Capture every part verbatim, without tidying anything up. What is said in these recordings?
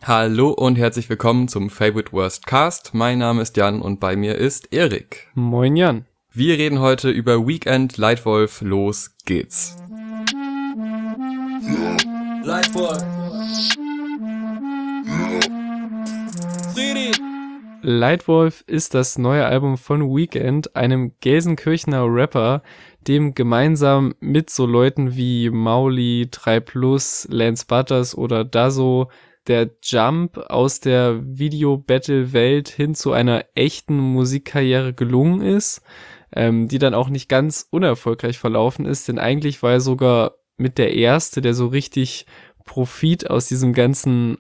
Hallo und herzlich willkommen zum Favorite Worst Cast. Mein Name ist Jan und bei mir ist Erik. Moin Jan. Wir reden heute über Weekend, Lightwolf, los geht's. Lightwolf. Friedi. Lightwolf ist das neue Album von Weekend, einem Gelsenkirchener Rapper, dem gemeinsam mit so Leuten wie Mauli, drei plus, Lance Butters oder Dazzo der Jump aus der Video-Battle-Welt hin zu einer echten Musikkarriere gelungen ist, ähm, die dann auch nicht ganz unerfolgreich verlaufen ist, denn eigentlich war er sogar mit der Erste, der so richtig Profit aus diesem ganzen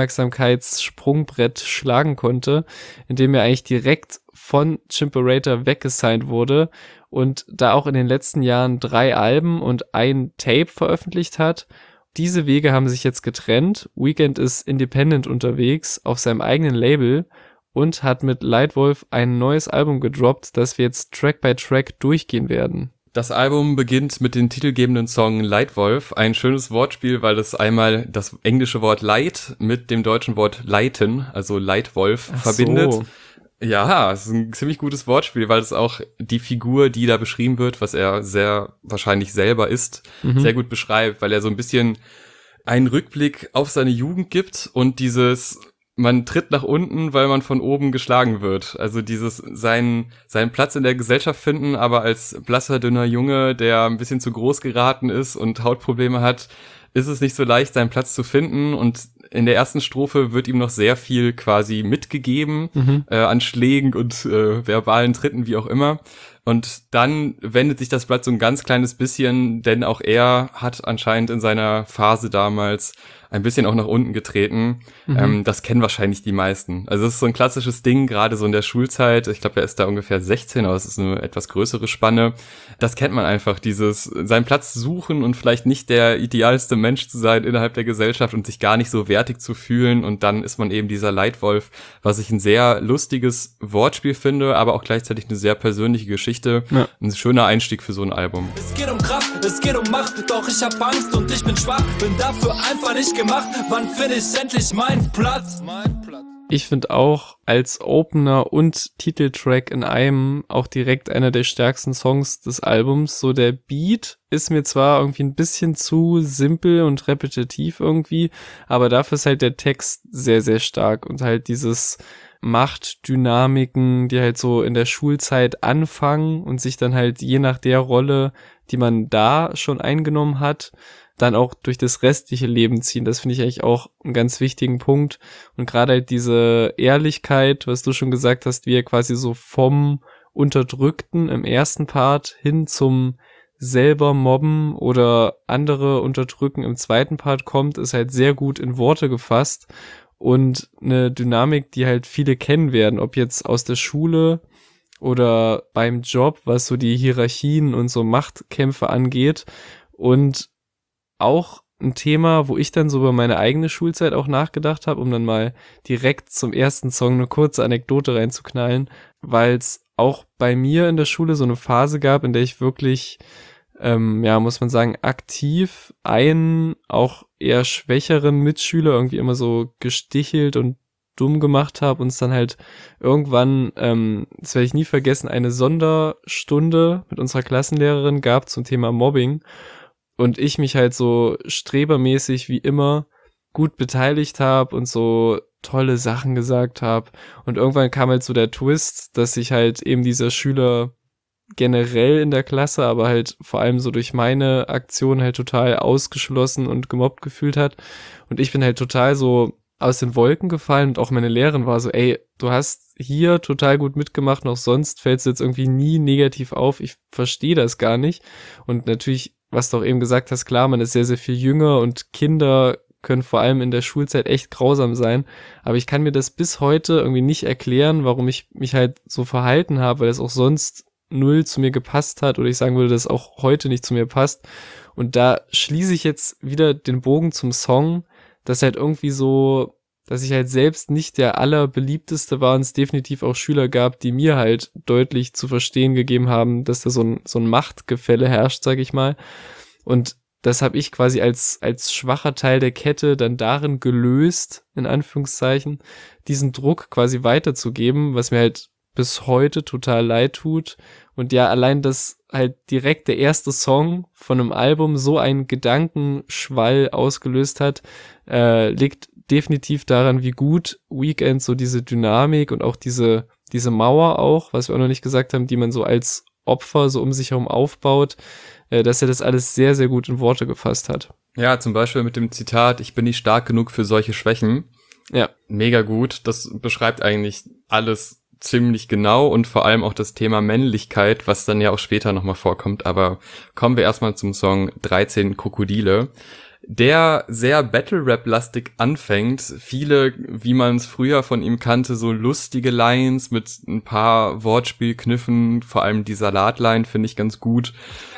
Aufmerksamkeitssprungbrett schlagen konnte, indem er eigentlich direkt von Chimperator weggesigned wurde und da auch in den letzten Jahren drei Alben und ein Tape veröffentlicht hat. Diese Wege haben sich jetzt getrennt. Weekend ist independent unterwegs auf seinem eigenen Label und hat mit Lightwolf ein neues Album gedroppt, das wir jetzt Track by Track durchgehen werden. Das Album beginnt mit dem titelgebenden Song Lightwolf, ein schönes Wortspiel, weil es einmal das englische Wort Light mit dem deutschen Wort Leiten, also Lightwolf, Ach verbindet. So. Ja, es ist ein ziemlich gutes Wortspiel, weil es auch die Figur, die da beschrieben wird, was er sehr wahrscheinlich selber ist, Mhm. sehr gut beschreibt, weil er so ein bisschen einen Rückblick auf seine Jugend gibt und dieses, man tritt nach unten, weil man von oben geschlagen wird. Also dieses, seinen, seinen Platz in der Gesellschaft finden, aber als blasser, dünner Junge, der ein bisschen zu groß geraten ist und Hautprobleme hat, ist es nicht so leicht, seinen Platz zu finden. Und in der ersten Strophe wird ihm noch sehr viel quasi mitgegeben, Mhm. äh, an Schlägen und äh, verbalen Tritten, wie auch immer. Und dann wendet sich das Blatt so ein ganz kleines bisschen, denn auch er hat anscheinend in seiner Phase damals ein bisschen auch nach unten getreten. Mhm. Ähm, das kennen wahrscheinlich die meisten. Also es ist so ein klassisches Ding, gerade so in der Schulzeit. Ich glaube, er ist da ungefähr sechzehn, aber es ist eine etwas größere Spanne. Das kennt man einfach, dieses seinen Platz suchen und vielleicht nicht der idealste Mensch zu sein innerhalb der Gesellschaft und sich gar nicht so wertig zu fühlen. Und dann ist man eben dieser Lightwolf, was ich ein sehr lustiges Wortspiel finde, aber auch gleichzeitig eine sehr persönliche Geschichte. Ja. Ein schöner Einstieg für so ein Album. Es geht um Kraft, es geht um Macht, doch ich hab Angst und ich bin schwach, bin dafür einfach nicht gemacht. Wann finde ich endlich meinen Platz? Mein Platz. Ich finde auch als Opener und Titeltrack in einem auch direkt einer der stärksten Songs des Albums. So der Beat ist mir zwar irgendwie ein bisschen zu simpel und repetitiv irgendwie, aber dafür ist halt der Text sehr, sehr stark und halt dieses Machtdynamiken, die halt so in der Schulzeit anfangen und sich dann halt je nach der Rolle, die man da schon eingenommen hat, dann auch durch das restliche Leben ziehen. Das finde ich eigentlich auch einen ganz wichtigen Punkt. Und gerade halt diese Ehrlichkeit, was du schon gesagt hast, wie er quasi so vom Unterdrückten im ersten Part hin zum selber mobben oder andere unterdrücken im zweiten Part kommt, ist halt sehr gut in Worte gefasst und eine Dynamik, die halt viele kennen werden, ob jetzt aus der Schule oder beim Job, was so die Hierarchien und so Machtkämpfe angeht. Und auch ein Thema, wo ich dann so über meine eigene Schulzeit auch nachgedacht habe, um dann mal direkt zum ersten Song eine kurze Anekdote reinzuknallen, weil es auch bei mir in der Schule so eine Phase gab, in der ich wirklich, ähm, ja, muss man sagen, aktiv einen auch eher schwächeren Mitschüler irgendwie immer so gestichelt und dumm gemacht habe und es dann halt irgendwann, ähm, das werde ich nie vergessen, eine Sonderstunde mit unserer Klassenlehrerin gab zum Thema Mobbing. Und ich mich halt so strebermäßig wie immer gut beteiligt habe und so tolle Sachen gesagt habe. Und irgendwann kam halt so der Twist, dass sich halt eben dieser Schüler generell in der Klasse, aber halt vor allem so durch meine Aktion halt total ausgeschlossen und gemobbt gefühlt hat. Und ich bin halt total so aus den Wolken gefallen und auch meine Lehrerin war so, ey, du hast hier total gut mitgemacht, noch sonst fällst du jetzt irgendwie nie negativ auf. Ich verstehe das gar nicht. Und natürlich, was du auch eben gesagt hast, klar, man ist sehr, sehr viel jünger und Kinder können vor allem in der Schulzeit echt grausam sein. Aber ich kann mir das bis heute irgendwie nicht erklären, warum ich mich halt so verhalten habe, weil es auch sonst null zu mir gepasst hat oder ich sagen würde, dass auch heute nicht zu mir passt. Und da schließe ich jetzt wieder den Bogen zum Song, dass halt irgendwie so, dass ich halt selbst nicht der allerbeliebteste war und es definitiv auch Schüler gab, die mir halt deutlich zu verstehen gegeben haben, dass da so ein, so ein Machtgefälle herrscht, sag ich mal. Und das habe ich quasi als als schwacher Teil der Kette dann darin gelöst, in Anführungszeichen, diesen Druck quasi weiterzugeben, was mir halt bis heute total leid tut. Und ja, allein, dass halt direkt der erste Song von einem Album so einen Gedankenschwall ausgelöst hat, äh, liegt definitiv daran, wie gut Weeknd so diese Dynamik und auch diese diese Mauer auch, was wir auch noch nicht gesagt haben, die man so als Opfer so um sich herum aufbaut, äh, dass er das alles sehr, sehr gut in Worte gefasst hat. Ja, zum Beispiel mit dem Zitat, ich bin nicht stark genug für solche Schwächen. Ja. Mega gut. Das beschreibt eigentlich alles ziemlich genau und vor allem auch das Thema Männlichkeit, was dann ja auch später nochmal vorkommt. Aber kommen wir erstmal zum Song dreizehn Krokodile, der sehr Battle-Rap-lastig anfängt. Viele, wie man es früher von ihm kannte, so lustige Lines mit ein paar Wortspielkniffen, vor allem die Salatline finde ich ganz gut.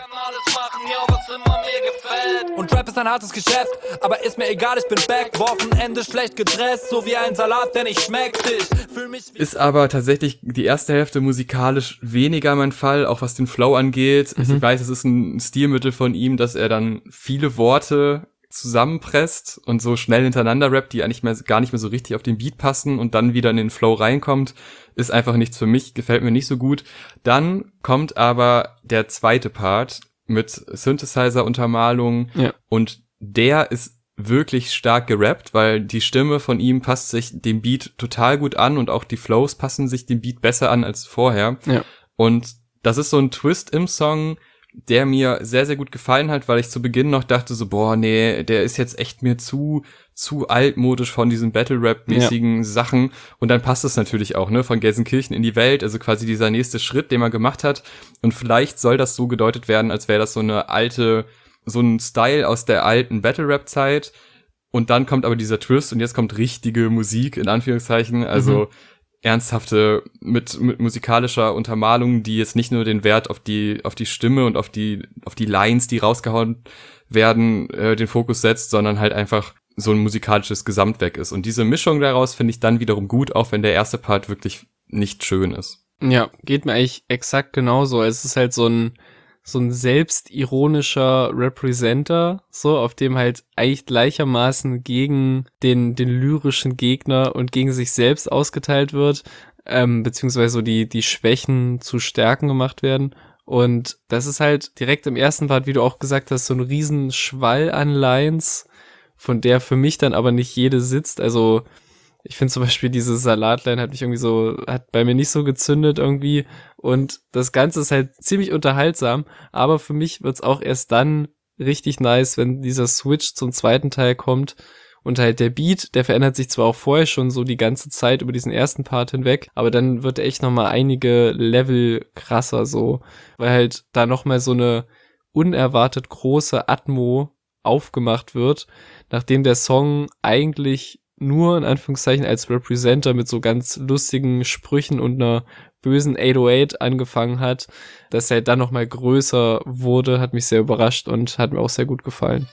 Und Rap ist ein hartes Geschäft, aber ist mir egal, ich bin back. Wochenende schlecht gedresst, so wie ein Salat, denn ich schmeck dich. Fühl mich wie ist aber tatsächlich die erste Hälfte musikalisch weniger mein Fall, auch was den Flow angeht. Mhm. Ich weiß, es ist ein Stilmittel von ihm, dass er dann viele Worte zusammenpresst und so schnell hintereinander rappt, die eigentlich mehr, gar nicht mehr so richtig auf den Beat passen und dann wieder in den Flow reinkommt, ist einfach nichts für mich, gefällt mir nicht so gut. Dann kommt aber der zweite Part mit Synthesizer-Untermalung, ja. Und der ist wirklich stark gerappt, weil die Stimme von ihm passt sich dem Beat total gut an und auch die Flows passen sich dem Beat besser an als vorher. Ja. Und das ist so ein Twist im Song, der mir sehr, sehr gut gefallen hat, weil ich zu Beginn noch dachte so, boah, nee, der ist jetzt echt mir zu zu altmodisch von diesen Battle-Rap-mäßigen ja. Sachen. Und dann passt es natürlich auch, ne, von Gelsenkirchen in die Welt, also quasi dieser nächste Schritt, den man gemacht hat. Und vielleicht soll das so gedeutet werden, als wäre das so eine alte, so ein Style aus der alten Battle-Rap-Zeit. Und dann kommt aber dieser Twist und jetzt kommt richtige Musik, in Anführungszeichen, also mhm. ernsthafte, mit, mit musikalischer Untermalung, die jetzt nicht nur den Wert auf die, auf die Stimme und auf die, auf die Lines, die rausgehauen werden, äh, den Fokus setzt, sondern halt einfach so ein musikalisches Gesamtwerk ist. Und diese Mischung daraus finde ich dann wiederum gut, auch wenn der erste Part wirklich nicht schön ist. Ja, geht mir eigentlich exakt genauso. Es ist halt so ein, so ein selbstironischer Representer, so, auf dem halt eigentlich gleichermaßen gegen den, den lyrischen Gegner und gegen sich selbst ausgeteilt wird, ähm, beziehungsweise so die, die Schwächen zu Stärken gemacht werden. Und das ist halt direkt im ersten Part, wie du auch gesagt hast, so ein riesen Schwall an Lines, von der für mich dann aber nicht jede sitzt. Also ich finde zum Beispiel diese Salatline hat mich irgendwie so, hat bei mir nicht so gezündet irgendwie. Und das Ganze ist halt ziemlich unterhaltsam, aber für mich wird's auch erst dann richtig nice, wenn dieser Switch zum zweiten Teil kommt. Und halt der Beat, der verändert sich zwar auch vorher schon so die ganze Zeit über diesen ersten Part hinweg, aber dann wird echt nochmal einige Level krasser so, weil halt da nochmal so eine unerwartet große Atmo aufgemacht wird, nachdem der Song eigentlich nur in Anführungszeichen als Representer mit so ganz lustigen Sprüchen und einer bösen acht null acht angefangen hat, dass er dann nochmal größer wurde, hat mich sehr überrascht und hat mir auch sehr gut gefallen.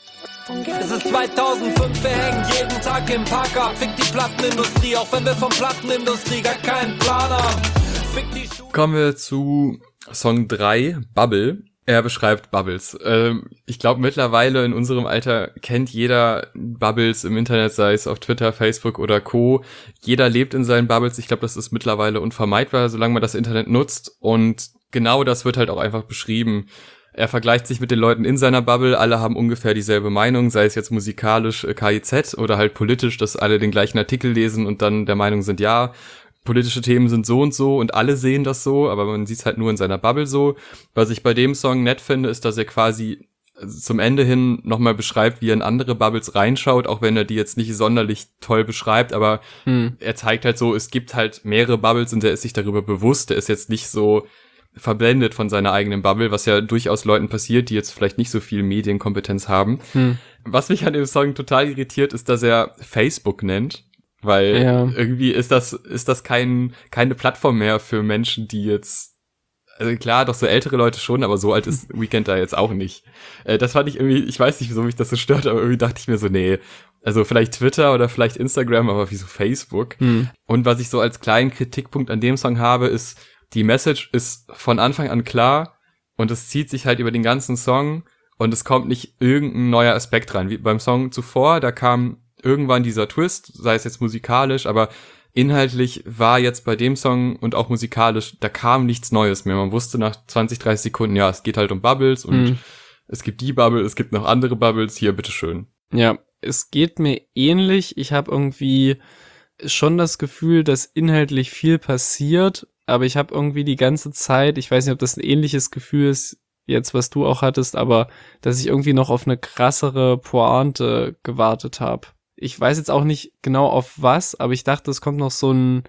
Es ist zweitausendfünf, wir hängen jeden Tag im Park ab. Fick die Plattenindustrie, auch wenn wir von Plattenindustrie gar keinen Plan haben. Fick die Schuhe. Kommen wir zu Song drei, Bubble. Er beschreibt Bubbles. Ähm, ich glaube, mittlerweile in unserem Alter kennt jeder Bubbles im Internet, sei es auf Twitter, Facebook oder Co. Jeder lebt in seinen Bubbles. Ich glaube, das ist mittlerweile unvermeidbar, solange man das Internet nutzt. Und genau das wird halt auch einfach beschrieben. Er vergleicht sich mit den Leuten in seiner Bubble. Alle haben ungefähr dieselbe Meinung, sei es jetzt musikalisch äh, K I Z oder halt politisch, dass alle den gleichen Artikel lesen und dann der Meinung sind, ja, politische Themen sind so und so und alle sehen das so, aber man sieht es halt nur in seiner Bubble so. Was ich bei dem Song nett finde, ist, dass er quasi zum Ende hin nochmal beschreibt, wie er in andere Bubbles reinschaut, auch wenn er die jetzt nicht sonderlich toll beschreibt, aber hm. er zeigt halt so, es gibt halt mehrere Bubbles und er ist sich darüber bewusst, er ist jetzt nicht so verblendet von seiner eigenen Bubble, was ja durchaus Leuten passiert, die jetzt vielleicht nicht so viel Medienkompetenz haben. Hm. Was mich an dem Song total irritiert, ist, dass er Facebook nennt. Weil ja. irgendwie ist das ist das kein keine Plattform mehr für Menschen, die jetzt, also klar, doch so ältere Leute schon, aber so alt ist Weeknd da jetzt auch nicht. Äh, das fand ich irgendwie, ich weiß nicht, wieso mich das so stört, aber irgendwie dachte ich mir so, nee, also vielleicht Twitter oder vielleicht Instagram, aber wieso Facebook? Hm. Und was ich so als kleinen Kritikpunkt an dem Song habe, ist, die Message ist von Anfang an klar und es zieht sich halt über den ganzen Song und es kommt nicht irgendein neuer Aspekt rein. Wie beim Song zuvor, da kam irgendwann dieser Twist, sei es jetzt musikalisch, aber inhaltlich war jetzt bei dem Song und auch musikalisch, da kam nichts Neues mehr. Man wusste nach zwanzig, dreißig Sekunden, ja, es geht halt um Bubbles und mhm. es gibt die Bubble, es gibt noch andere Bubbles, hier, bitteschön. Ja, es geht mir ähnlich. Ich habe irgendwie schon das Gefühl, dass inhaltlich viel passiert, aber ich habe irgendwie die ganze Zeit, ich weiß nicht, ob das ein ähnliches Gefühl ist, jetzt, was du auch hattest, aber dass ich irgendwie noch auf eine krassere Pointe gewartet habe. Ich weiß jetzt auch nicht genau auf was, aber ich dachte, es kommt noch so ein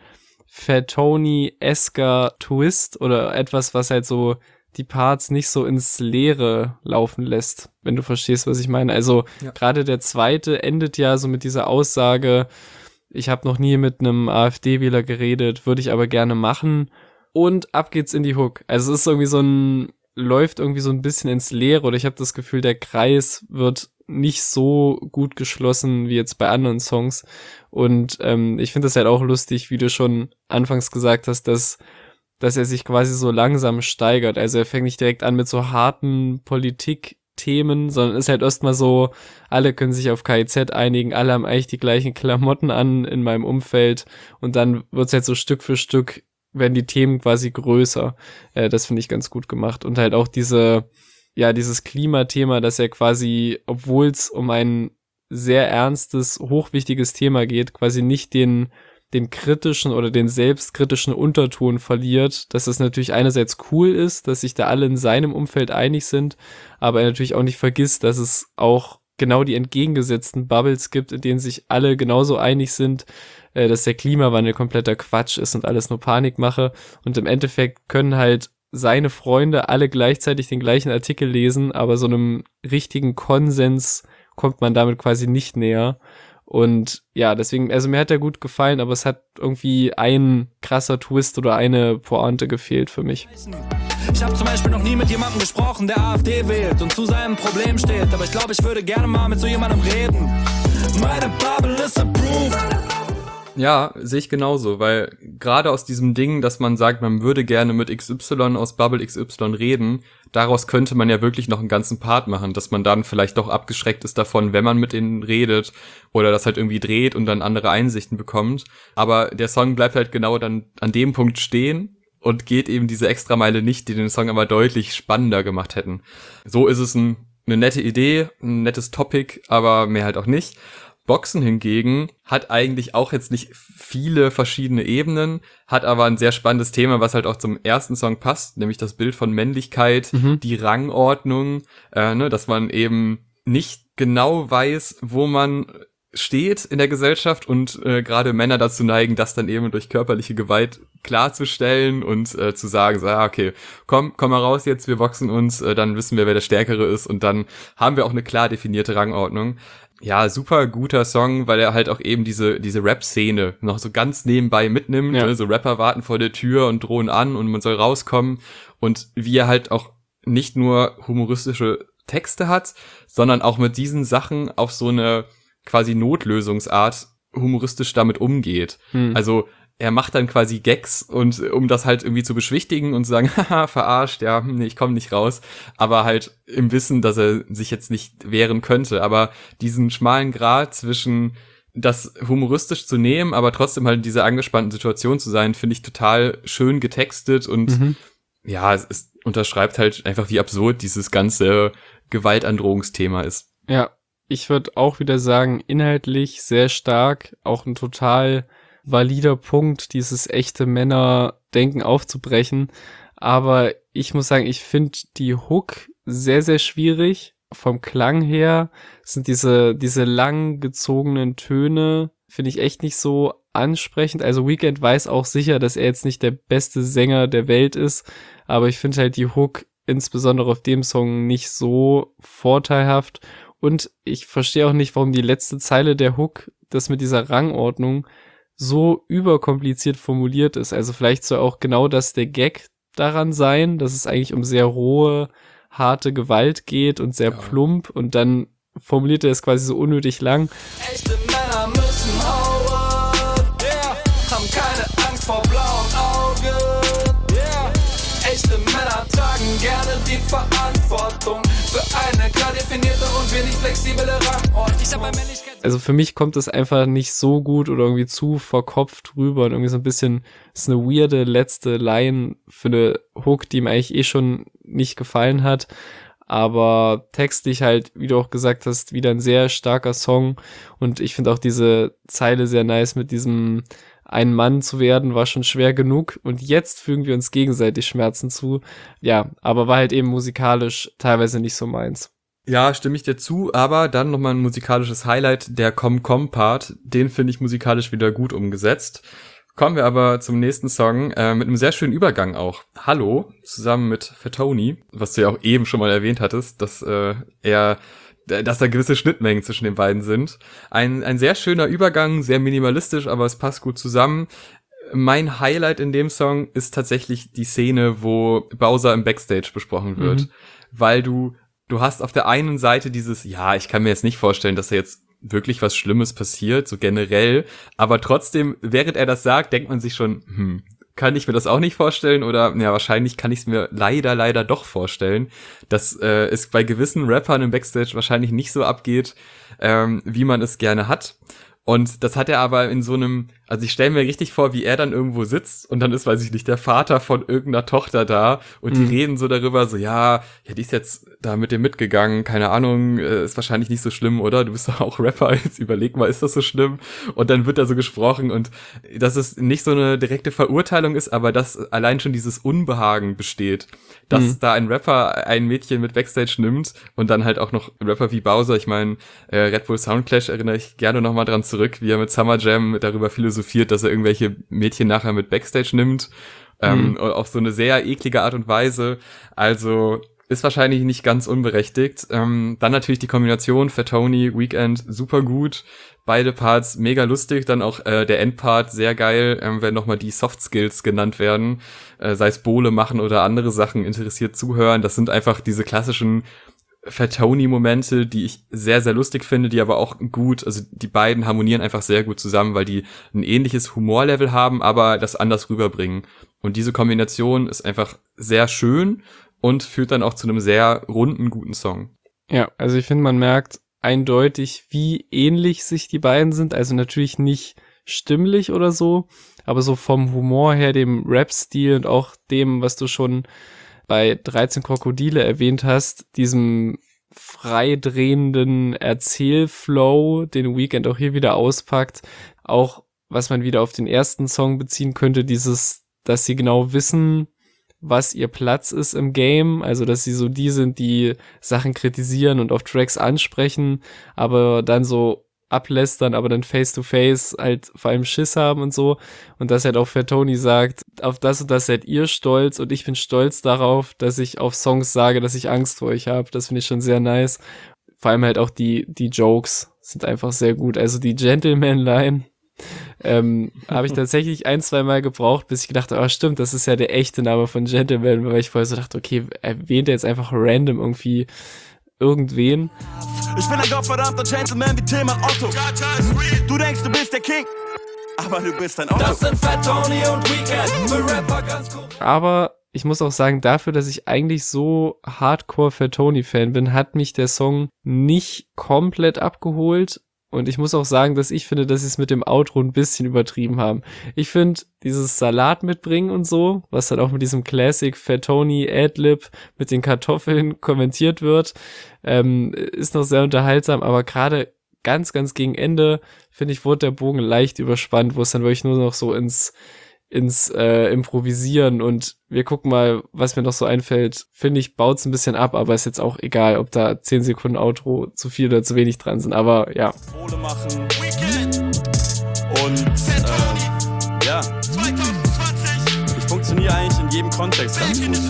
Fatoni-esker Twist oder etwas, was halt so die Parts nicht so ins Leere laufen lässt, wenn du verstehst, was ich meine. Also ja. Gerade der zweite endet ja so mit dieser Aussage, ich habe noch nie mit einem AfD-Wähler geredet, würde ich aber gerne machen. Und ab geht's in die Hook. Also es ist irgendwie so ein, läuft irgendwie so ein bisschen ins Leere oder ich habe das Gefühl, der Kreis wird nicht so gut geschlossen wie jetzt bei anderen Songs. Und ähm, ich finde das halt auch lustig, wie du schon anfangs gesagt hast, dass dass er sich quasi so langsam steigert. Also er fängt nicht direkt an mit so harten Politikthemen, sondern ist halt erstmal so, alle können sich auf K I Z einigen, alle haben eigentlich die gleichen Klamotten an in meinem Umfeld und dann wird's halt so Stück für Stück, werden die Themen quasi größer. Äh, das finde ich ganz gut gemacht. Und halt auch diese, ja, dieses Klimathema, dass er quasi, obwohl es um ein sehr ernstes, hochwichtiges Thema geht, quasi nicht den den kritischen oder den selbstkritischen Unterton verliert, dass das natürlich einerseits cool ist, dass sich da alle in seinem Umfeld einig sind, aber er natürlich auch nicht vergisst, dass es auch genau die entgegengesetzten Bubbles gibt, in denen sich alle genauso einig sind, äh, dass der Klimawandel kompletter Quatsch ist und alles nur Panikmache und im Endeffekt können halt seine Freunde alle gleichzeitig den gleichen Artikel lesen, aber so einem richtigen Konsens kommt man damit quasi nicht näher. Und ja, deswegen, also mir hat er gut gefallen, aber es hat irgendwie ein krasser Twist oder eine Pointe gefehlt für mich. Ich habe zum Beispiel noch nie mit jemandem gesprochen, der AfD wählt und zu seinem Problem steht. Aber ich glaube, ich würde gerne mal mit so jemandem reden. Meine Bubble ist approved. Ja, sehe ich genauso, weil gerade aus diesem Ding, dass man sagt, man würde gerne mit X Y aus Bubble X Y reden, daraus könnte man ja wirklich noch einen ganzen Part machen, dass man dann vielleicht doch abgeschreckt ist davon, wenn man mit ihnen redet oder das halt irgendwie dreht und dann andere Einsichten bekommt. Aber der Song bleibt halt genau dann an dem Punkt stehen und geht eben diese Extrameile nicht, die den Song aber deutlich spannender gemacht hätten. So ist es ein, eine nette Idee, ein nettes Topic, aber mehr halt auch nicht. Boxen hingegen hat eigentlich auch jetzt nicht viele verschiedene Ebenen, hat aber ein sehr spannendes Thema, was halt auch zum ersten Song passt, nämlich das Bild von Männlichkeit, mhm. die Rangordnung, äh, ne, dass man eben nicht genau weiß, wo man steht in der Gesellschaft und äh, gerade Männer dazu neigen, das dann eben durch körperliche Gewalt klarzustellen und äh, zu sagen, so, ja, okay, komm, komm mal raus jetzt, wir boxen uns, äh, dann wissen wir, wer der Stärkere ist und dann haben wir auch eine klar definierte Rangordnung. Ja, super guter Song, weil er halt auch eben diese diese Rap-Szene noch so ganz nebenbei mitnimmt. Ja. So Rapper warten vor der Tür und drohen an und man soll rauskommen. Und wie er halt auch nicht nur humoristische Texte hat, sondern auch mit diesen Sachen auf so eine quasi Notlösungsart humoristisch damit umgeht. Hm. Also er macht dann quasi Gags und um das halt irgendwie zu beschwichtigen und zu sagen, haha, verarscht, ja, nee, ich komme nicht raus, aber halt im Wissen, dass er sich jetzt nicht wehren könnte, aber diesen schmalen Grat zwischen das humoristisch zu nehmen, aber trotzdem halt in dieser angespannten Situation zu sein, finde ich total schön getextet und mhm. ja, es, es unterschreibt halt einfach, wie absurd dieses ganze Gewaltandrohungsthema ist. Ja, ich würde auch wieder sagen, inhaltlich sehr stark, auch ein total valider Punkt, dieses echte Männerdenken aufzubrechen. Aber ich muss sagen, ich finde die Hook sehr, sehr schwierig. Vom Klang her sind diese, diese lang gezogenen Töne, finde ich echt nicht so ansprechend. Also Weeknd weiß auch sicher, dass er jetzt nicht der beste Sänger der Welt ist. Aber ich finde halt die Hook insbesondere auf dem Song nicht so vorteilhaft. Und ich verstehe auch nicht, warum die letzte Zeile der Hook, das mit dieser Rangordnung, so überkompliziert formuliert ist. Also vielleicht soll auch genau das der Gag daran sein, dass es eigentlich um sehr rohe, harte Gewalt geht und sehr ja. plump und dann formuliert er es quasi so unnötig lang. Echte Männer müssen hauen, yeah, haben keine Angst vor blauen Augen, yeah. Echte Männer tragen gerne ohne die Verantwortung für eine klar definierte und wenig flexible Rangordnung. Ich hab bei Männlichkeit. Also für mich kommt es einfach nicht so gut oder irgendwie zu verkopft rüber und irgendwie so ein bisschen, ist eine weirde letzte Line für eine Hook, die mir eigentlich eh schon nicht gefallen hat. Aber textlich halt, wie du auch gesagt hast, wieder ein sehr starker Song. Und ich finde auch diese Zeile sehr nice mit diesem ein Mann zu werden, war schon schwer genug. Und jetzt fügen wir uns gegenseitig Schmerzen zu. Ja, aber war halt eben musikalisch teilweise nicht so meins. Ja, stimme ich dir zu, aber dann nochmal ein musikalisches Highlight, der Kom-Kom-Part. Den finde ich musikalisch wieder gut umgesetzt. Kommen wir aber zum nächsten Song, äh, mit einem sehr schönen Übergang auch. Hallo, zusammen mit Fatoni, was du ja auch eben schon mal erwähnt hattest, dass äh, er, dass da gewisse Schnittmengen zwischen den beiden sind. Ein, ein sehr schöner Übergang, sehr minimalistisch, aber es passt gut zusammen. Mein Highlight in dem Song ist tatsächlich die Szene, wo Bowser im Backstage besprochen wird, mhm. weil du, du hast auf der einen Seite dieses, ja, ich kann mir jetzt nicht vorstellen, dass er jetzt wirklich was Schlimmes passiert, so generell, aber trotzdem, während er das sagt, denkt man sich schon, hm, kann ich mir das auch nicht vorstellen oder, ja, wahrscheinlich kann ich es mir leider, leider doch vorstellen, dass äh, es bei gewissen Rappern im Backstage wahrscheinlich nicht so abgeht, ähm, wie man es gerne hat. Und das hat er aber in so einem, also ich stelle mir richtig vor, wie er dann irgendwo sitzt und dann ist, weiß ich nicht, der Vater von irgendeiner Tochter da und die mhm. reden so darüber, so, ja, ja, die ist jetzt da mit dem mitgegangen, keine Ahnung, ist wahrscheinlich nicht so schlimm, oder? Du bist doch auch Rapper, jetzt überleg mal, ist das so schlimm? Und dann wird da so gesprochen und dass es nicht so eine direkte Verurteilung ist, aber dass allein schon dieses Unbehagen besteht, dass mhm. da ein Rapper ein Mädchen mit Backstage nimmt und dann halt auch noch ein Rapper wie Bowser, ich meine, äh, Red Bull Soundclash erinnere ich gerne nochmal dran zurück, wie er mit Summer Jam darüber philosophiert, dass er irgendwelche Mädchen nachher mit Backstage nimmt, ähm, mhm. auf so eine sehr eklige Art und Weise, also ist wahrscheinlich nicht ganz unberechtigt. Ähm, dann natürlich die Kombination Fatoni, Weekend, super gut. Beide Parts mega lustig. Dann auch äh, der Endpart sehr geil, ähm, wenn nochmal die Soft Skills genannt werden. Äh, sei es Bowle machen oder andere Sachen, interessiert zuhören. Das sind einfach diese klassischen Fatoni-Momente, die ich sehr, sehr lustig finde, die aber auch gut, also die beiden harmonieren einfach sehr gut zusammen, weil die ein ähnliches Humorlevel haben, aber das anders rüberbringen. Und diese Kombination ist einfach sehr schön und führt dann auch zu einem sehr runden, guten Song. Ja, also ich finde, man merkt eindeutig, wie ähnlich sich die beiden sind. Also natürlich nicht stimmlich oder so, aber so vom Humor her, dem Rap-Stil und auch dem, was du schon bei dreizehn Krokodile erwähnt hast, diesem freidrehenden Erzählflow, den Weekend auch hier wieder auspackt. Auch, was man wieder auf den ersten Song beziehen könnte, dieses, dass sie genau wissen, was ihr Platz ist im Game, also dass sie so die sind, die Sachen kritisieren und auf Tracks ansprechen, aber dann so ablästern, aber dann face-to-face halt vor allem Schiss haben und so. Und dass halt auch Fatoni sagt, auf das und das seid ihr stolz und ich bin stolz darauf, dass ich auf Songs sage, dass ich Angst vor euch habe. Das finde ich schon sehr nice. Vor allem halt auch die die Jokes sind einfach sehr gut. Also die Gentleman-Line ähm, habe ich tatsächlich ein, zwei Mal gebraucht, bis ich gedacht habe, oh stimmt, das ist ja der echte Name von Gentleman, weil ich vorher so dachte, okay, erwähnt er jetzt einfach random irgendwie irgendwen. Ich bin ein gottverdammter Gentleman wie Tillmann Otto. Du denkst, du bist der King, aber du bist ein Otto. Das sind Fatoni und Weekend, für Rapper ganz cool. Aber ich muss auch sagen, dafür, dass ich eigentlich so Hardcore Fatoni-Fan bin, hat mich der Song nicht komplett abgeholt. Und ich muss auch sagen, dass ich finde, dass sie es mit dem Outro ein bisschen übertrieben haben. Ich finde, dieses Salat mitbringen und so, was dann auch mit diesem Classic Fatoni Adlib mit den Kartoffeln kommentiert wird, ähm, ist noch sehr unterhaltsam, aber gerade ganz, ganz gegen Ende, finde ich, wurde der Bogen leicht überspannt, wo es dann wirklich nur noch so ins ins äh, Improvisieren und wir gucken mal, was mir noch so einfällt. Finde ich, baut es ein bisschen ab, aber ist jetzt auch egal, ob da zehn Sekunden Outro zu viel oder zu wenig dran sind, aber ja. Machen. Und äh, ja, ich funktioniere eigentlich in jedem Kontext ganz gut.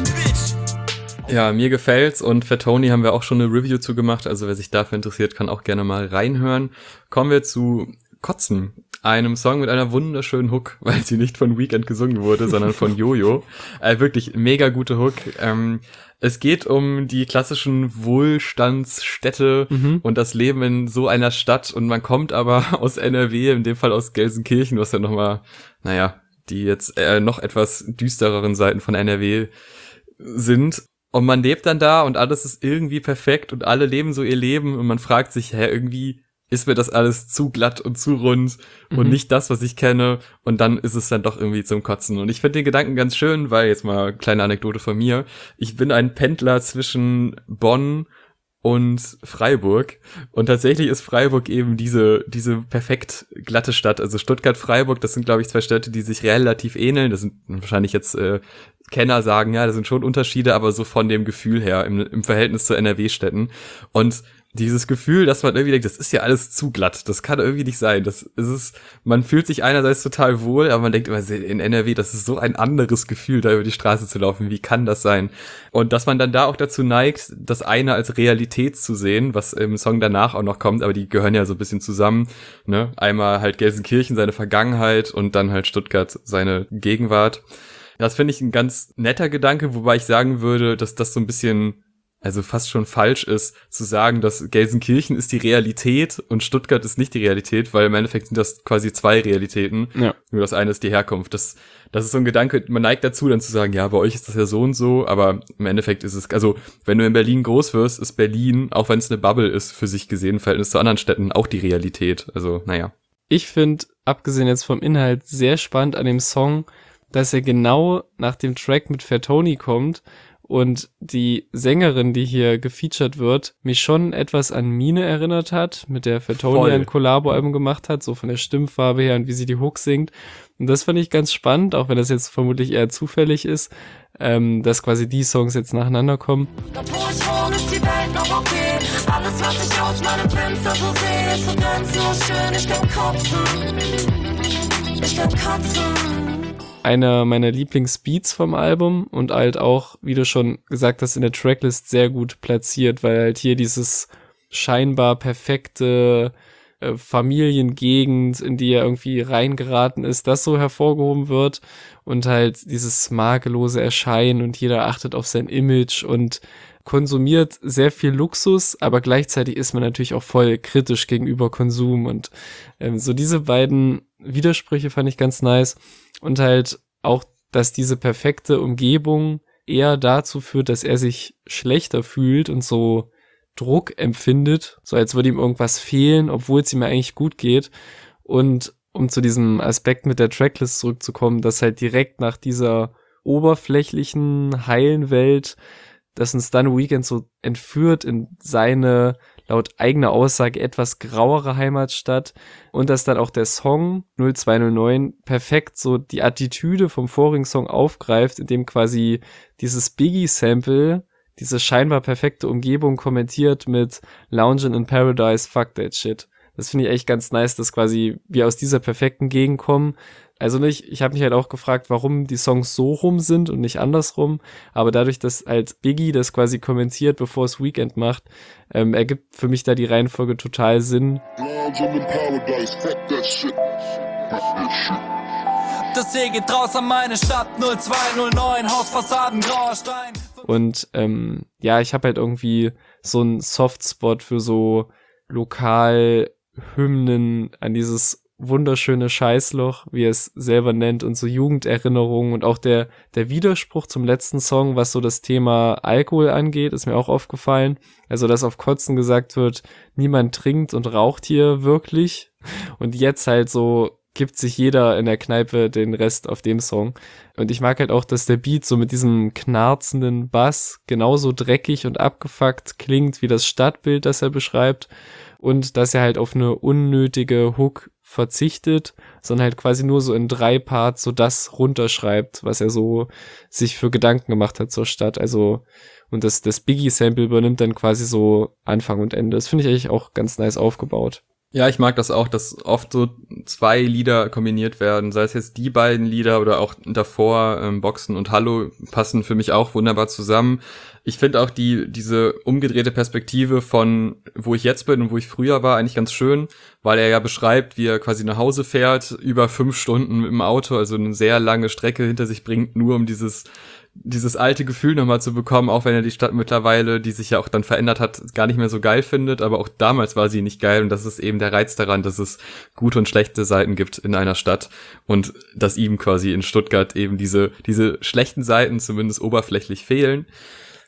Ja, mir gefällt's und Fatoni haben wir auch schon eine Review zu gemacht, also wer sich dafür interessiert, kann auch gerne mal reinhören. Kommen wir zu Kotzen, einem Song mit einer wunderschönen Hook, weil sie nicht von Weekend gesungen wurde, sondern von Jojo. Äh, wirklich mega gute Hook. Ähm, es geht um die klassischen Wohlstandsstädte mhm. und das Leben in so einer Stadt und man kommt aber aus N R W, in dem Fall aus Gelsenkirchen, was ja nochmal, naja, die jetzt äh, noch etwas düstereren Seiten von N R W sind. Und man lebt dann da und alles ist irgendwie perfekt und alle leben so ihr Leben und man fragt sich, hä, irgendwie ist mir das alles zu glatt und zu rund mhm. und nicht das, was ich kenne. Und dann ist es dann doch irgendwie zum Kotzen. Und ich finde den Gedanken ganz schön, weil, jetzt mal kleine Anekdote von mir, ich bin ein Pendler zwischen Bonn und Freiburg. Und tatsächlich ist Freiburg eben diese diese perfekt glatte Stadt. Also Stuttgart, Freiburg, das sind, glaube ich, zwei Städte, die sich relativ ähneln. Das sind wahrscheinlich jetzt äh, Kenner sagen, ja, das sind schon Unterschiede, aber so von dem Gefühl her im, im Verhältnis zu N R W-Städten. Und dieses Gefühl, dass man irgendwie denkt, das ist ja alles zu glatt, das kann irgendwie nicht sein. Das ist es, man fühlt sich einerseits total wohl, aber man denkt immer, in N R W, das ist so ein anderes Gefühl, da über die Straße zu laufen. Wie kann das sein? Und dass man dann da auch dazu neigt, das eine als Realität zu sehen, was im Song danach auch noch kommt, aber die gehören ja so ein bisschen zusammen. Ne? Einmal halt Gelsenkirchen, seine Vergangenheit und dann halt Stuttgart, seine Gegenwart. Das finde ich ein ganz netter Gedanke, wobei ich sagen würde, dass das so ein bisschen, also fast schon falsch ist, zu sagen, dass Gelsenkirchen ist die Realität und Stuttgart ist nicht die Realität, weil im Endeffekt sind das quasi zwei Realitäten. Ja. Nur das eine ist die Herkunft. Das, das ist so ein Gedanke, man neigt dazu, dann zu sagen, ja, bei euch ist das ja so und so, aber im Endeffekt ist es, also wenn du in Berlin groß wirst, ist Berlin, auch wenn es eine Bubble ist, für sich gesehen, im Verhältnis zu anderen Städten, auch die Realität. Also, naja. Ich finde, abgesehen jetzt vom Inhalt, sehr spannend an dem Song, dass er genau nach dem Track mit Fat Tony kommt und die Sängerin, die hier gefeatured wird, mich schon etwas an Mine erinnert hat, mit der Fat Tony ein Collabo-Album gemacht hat, so von der Stimmfarbe her und wie sie die Hook singt. Und das fand ich ganz spannend, auch wenn das jetzt vermutlich eher zufällig ist, ähm, dass quasi die Songs jetzt nacheinander kommen. Dort wo ich wohne, ist die Welt noch okay. Alles, was ich aus meinem Fenster so sehe, ist so grenzenlos schön. Ich kann kotzen. Ich kann kotzen. Einer meiner Lieblingsbeats vom Album und halt auch, wie du schon gesagt hast, in der Tracklist sehr gut platziert, weil halt hier dieses scheinbar perfekte äh, Familiengegend, in die er irgendwie reingeraten ist, das so hervorgehoben wird und halt dieses makellose Erscheinen und jeder achtet auf sein Image und konsumiert sehr viel Luxus, aber gleichzeitig ist man natürlich auch voll kritisch gegenüber Konsum und ähm, so diese beiden Widersprüche fand ich ganz nice und halt auch, dass diese perfekte Umgebung eher dazu führt, dass er sich schlechter fühlt und so Druck empfindet, so als würde ihm irgendwas fehlen, obwohl es ihm eigentlich gut geht. Und um zu diesem Aspekt mit der Tracklist zurückzukommen, dass halt direkt nach dieser oberflächlichen, heilen Welt, dass uns dann Weeknd so entführt in seine, laut eigener Aussage, etwas grauere Heimatstadt und dass dann auch der Song null zwei null neun perfekt so die Attitüde vom vorigen Song aufgreift, indem quasi dieses Biggie-Sample diese scheinbar perfekte Umgebung kommentiert mit Loungin' in Paradise, fuck that shit. Das finde ich echt ganz nice, dass quasi wir aus dieser perfekten Gegend kommen. Also nicht, ich habe mich halt auch gefragt, warum die Songs so rum sind und nicht andersrum, aber dadurch, dass halt Biggie das quasi kommentiert, bevor es Weeknd macht, ähm, ergibt für mich da die Reihenfolge total Sinn. Das See geht raus an meine Stadt, null zwei null neun, Hausfassaden, grauer Stein. Und ähm, ja, ich habe halt irgendwie so einen Softspot für so Lokalhymnen an dieses wunderschöne Scheißloch, wie er es selber nennt, und so Jugenderinnerungen und auch der der Widerspruch zum letzten Song, was so das Thema Alkohol angeht, ist mir auch aufgefallen. Also, dass auf Kotzen gesagt wird, niemand trinkt und raucht hier wirklich. Und jetzt halt so gibt sich jeder in der Kneipe den Rest auf dem Song. Und ich mag halt auch, dass der Beat so mit diesem knarzenden Bass genauso dreckig und abgefuckt klingt wie das Stadtbild, das er beschreibt. Und dass er halt auf eine unnötige Hook verzichtet, sondern halt quasi nur so in drei Parts so das runterschreibt, was er so sich für Gedanken gemacht hat zur Stadt. Also, und das, das Biggie-Sample übernimmt dann quasi so Anfang und Ende. Das finde ich eigentlich auch ganz nice aufgebaut. Ja, ich mag das auch, dass oft so zwei Lieder kombiniert werden, sei es jetzt die beiden Lieder oder auch davor, ähm, Boxen und Hallo passen für mich auch wunderbar zusammen. Ich finde auch die diese umgedrehte Perspektive von wo ich jetzt bin und wo ich früher war eigentlich ganz schön, weil er ja beschreibt, wie er quasi nach Hause fährt, über fünf Stunden mit dem Auto, also eine sehr lange Strecke hinter sich bringt, nur um dieses dieses alte Gefühl nochmal zu bekommen, auch wenn er die Stadt mittlerweile, die sich ja auch dann verändert hat, gar nicht mehr so geil findet, aber auch damals war sie nicht geil und das ist eben der Reiz daran, dass es gute und schlechte Seiten gibt in einer Stadt und dass ihm quasi in Stuttgart eben diese diese schlechten Seiten zumindest oberflächlich fehlen.